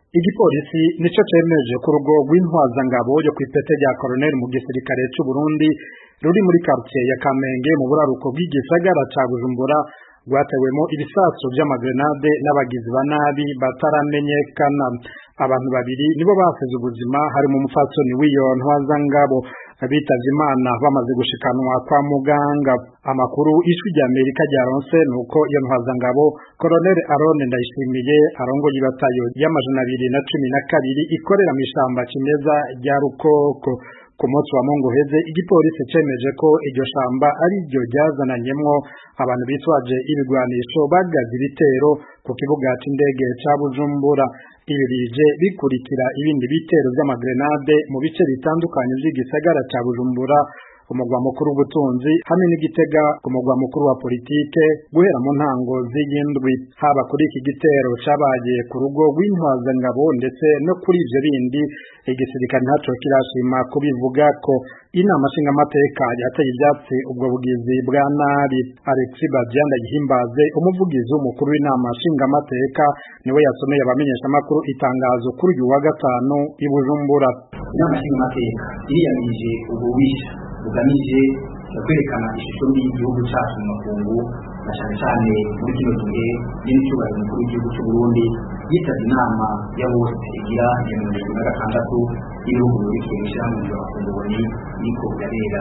Igipolisi nico cemeje ku rugo rw'intwazangabo yo kw'ipete rya Colonel mu gisirikare c'u Burundi ruri muri quartier ya Kamenge mu buraruko bw'igisagara ca Bujumbura rwatewemo ibisasu vy'amagrenade n'abagizi ba nabi bataramenyekana. Abantu babiri nibo basize ubuzima harimo umupfasoni w'iyo ntwazangabo bitavye Imana bamaze gushikanwa kwa muganga. Amakuru ijwi ry'Amerika ryaronse nuko iyo ntwazangabo Colonel Aron Ndayishimiye arongoye ibatayo y'amajana 212 ikorera mw'ishamba cimeza rya Rukoko. Ku munsi wa Mungu heze igipolisi cemeje ko iryo shamba ari ryo ryazananyemwo abantu bitwaje ibigwanisho bagaze ibitero ku kibuga c'indege ca Bujumbura. Ibi bije bikurikira ibindi bitero vy'amagrenade mu bice bitandukanye vy'igisagara ca Bujumbura, umugwa mukuru w'ubutunzi hamwe n'Igitega ku mugwa mukuru wa politike guhera mu ntango z'iyindwi. Haba kuri iki gitero cabaye ku rugo rw'intwazangabo ndetse no kuri ivyo bindi igisirikare ntaco kirashima kubivugako. Inama nshingamateka yateye ivyatsi ubwo bugizi bwa nabi. Alexis Bavyandayihimbaze umuvugizi w'umukuru w'inama nshingamateka niwe yasomeye abamenyeshamakuru itangazo kuri uyu wa gatanu i Bujumbura. Inama nshingamateka iriyamirije ububisha bugamije kwerekana ishusho mbi y'igihugu cacu mu makungu na cane cane muri kino gihe n'icyubahiro umukuru w'igihugu c'u Burundi yitavye inama ya bose igira 2026 y'ibihugu bikiri ishirahamwe ry'abakongomani niko birabera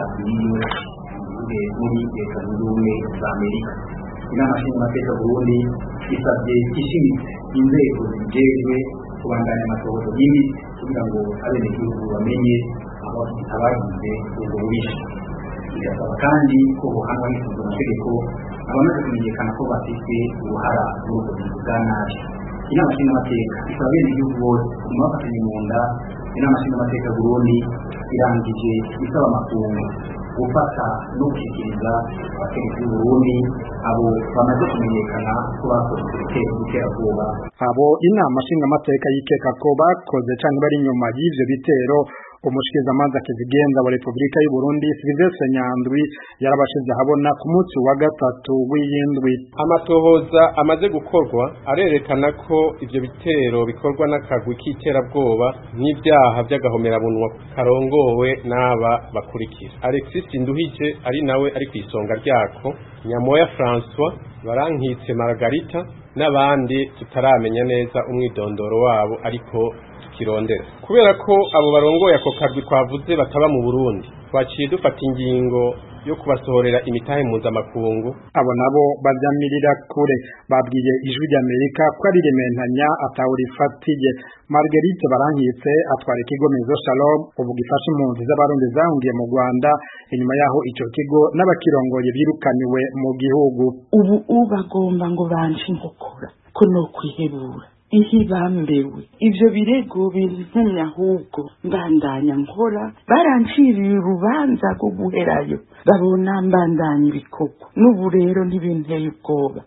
muri Leta Zunze Ubumwe za Amerika. Inama nshingamateka Burundi isavye ishimitse inzego zijejwe kubandanya amatohoza y'ibi kugira ngo abenegihugu bamenye aho abagize ubwo bubisha. Igasaba kandi ko buhanwa n'ifunguro amategeko abamaze kumenyekana ko bafise uruhara muri ubwo bugizi bwa nabi. Inama nshingamateka isaba abenegihugu bose kuguma bafatanye mu nda. Inama nshingamateka Burundi irangije isaba amakungu gufata no gushikiriza abategetsi b'u Burundi abo bamaze kumenyekana ko bakoze iterabwoba. Abo inama nshingamateka yikeka ko bakoze canke bari inyuma y'ivyo bitero umushikizamanza kizigenza wa Republika y'u Burundi Sylvestre Nyandwi yarabashize habona ku munsi wa gatatu w'iyindwi. Amatohoza amaze gukorwa arerekana ko ivyo bitero bikorwa n'akagwi k'iterabwoba n'ivyaha vy'agahomerabunwa karongowe n'aba bakurikira: Alexis Nduhije ari nawe ari kw'isonga ryako, Nyamoya François, Barankitse Margarita n'abandi tutaramenya neza umwidondoro wabo ariko kirondera. Kubera ko abo barongoye ako kagwi twavuze bataba mu Burundi, twaciye dufata ingingo yo kubasohorera imitahe mpuzamakungu. Abo nabo bavyamirira kure babwiye ijwi ry'Amerika ko ari rementanya atawurifatiye. Marguerite Barankitse atwara ikigo Mezo Shalom ubu gifasha impunzi z'abarundi zahungiye mu Rwanda, inyuma yaho ico kigo n'abakirongoye birukaniwe mu gihugu. Ubu bagomba ngo banje inkokora ko no kwihebura ihibambewe ivyo birego bintumye ahubwo mbandanya nkora. Baranciriye urubanza rwo guherayo babona mbandanya ibikorwa, n'ubu rero ntibinteye ubwoba.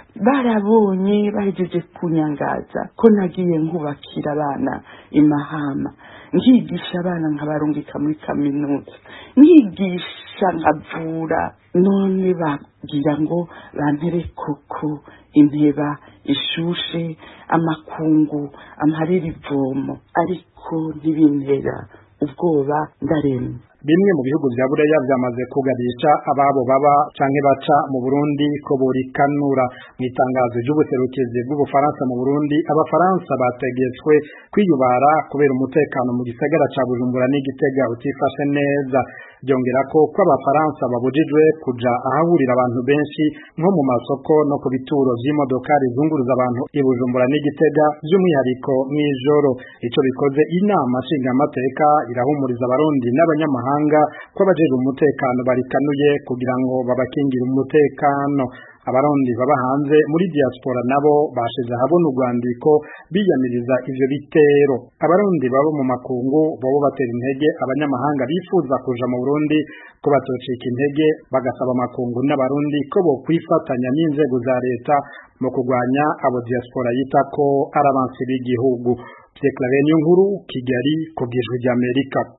Barabonye bahejeje kunyangaza ko nagiye nkubakira abana imahama, nkigisha abana nkabarungika muri kaminuza, nkigisha nkavura, none bagira ngo bantere koko inteba ishushe amakungu amarira ivomo, ariko ntibintera ubwoba ndaremye. Bimwe mu bihugu vya Buraya vyamaze kugarisha ababo baba canke baca mu Burundi ko borikanura. Mw'itangazo ry'ubuserukizi bw'Ubufaransa mu Burundi, abafaransa bategetswe kwiyubara kubera umutekano mu gisagara ca Bujumbura n'Igitega utifashe neza. Byongera ko abafaransa babujijwe kuja ahahurira abantu benshi nko mu masoko no ku bituro vy'imodoka rizunguruza abantu i Bujumbura n'Igitega, by'umwihariko mw'ijoro. Ico bikoze inama nshingamateka irahumuriza abarundi n'abanyamahanga ko abajejwe umutekano barikanuye kugira ngo babakingire umutekano. Abarundi baba hanze muri diaspora nabo bashize habona urwandiko biyamiriza ivyo bitero. Abarundi baba mu makungu bobo batera intege abanyamahanga bifuza kuja mu Burundi ko batocika intege, bagasaba amakungu n'abarundi ko bo kwifatanya n'inzego za leta mu kugwanya abo diaspora yita ko ari abansi b'igihugu. Pierre Claver Niyonkuru, Kigali, ku bw'ijwi ry'Amerika.